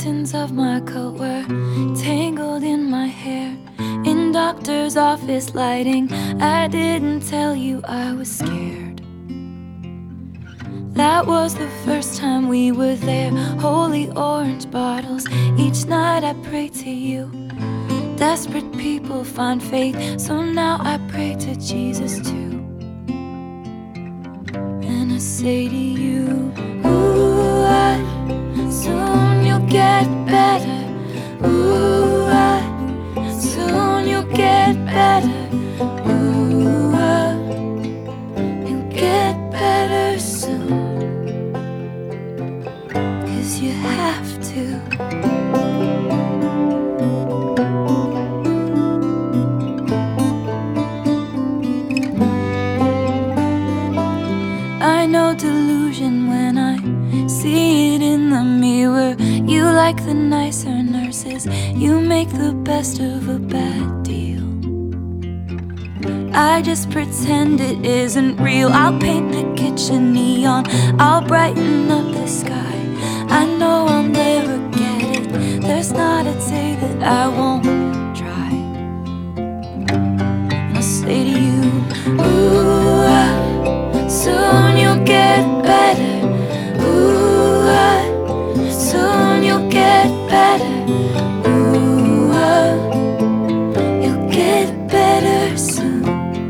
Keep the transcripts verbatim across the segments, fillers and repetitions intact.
skeletons of my coat were tangled in my hair. In doctor's office lighting, I didn't tell you I was scared. That was the first time we were there. Holy orange bottles, each night I pray to you. Desperate people find faith, so now I pray to Jesus too. And I say to you, ooh, I, soon you'll get better. Ooh, I, soon you'll get better. Ooh, I, you'll get better soon. 'Cause you have to. I know delusion when I see it in the mirror. You like the nicer nurses, you make the best of a bad deal. I just pretend it isn't real. I'll paint the kitchen neon, I'll brighten up the sky. I know I'll never get it, there's not a day that I won't try. And I'll say to you, ooh, I, soon you'll get better. Ooh, I, soon you'll get better. Ooh, I, you'll get better soon.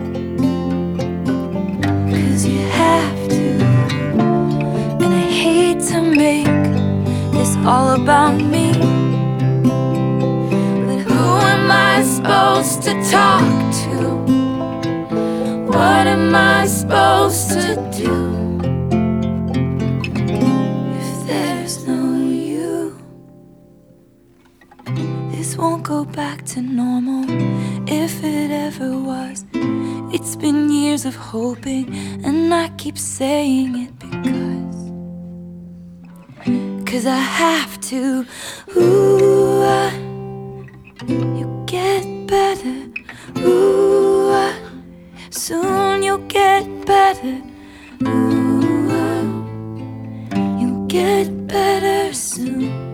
'Cause you have to. And I hate to make this all about me, but who am I supposed to talk to? What am I supposed to do if there's no you? This won't go back to normal, if it ever was. It's been years of hoping, and I keep saying it because Cause I have to. Ooh, I, you get better. Ooh, I, soon you'll get better. Ooh, you'll get better soon.